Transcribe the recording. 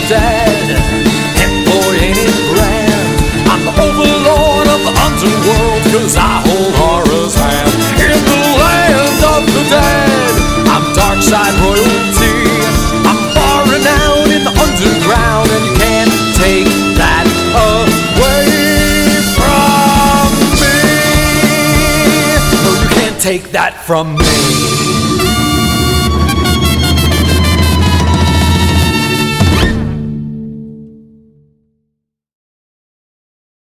the dead. Hit boy, ain't it grand? I'm the overlord of the underworld, 'cause I hold horror's hand. In the land of the dead, I'm dark side royalty. I'm far renowned in the underground, and you can't take that away from me. No, you can't take that from me.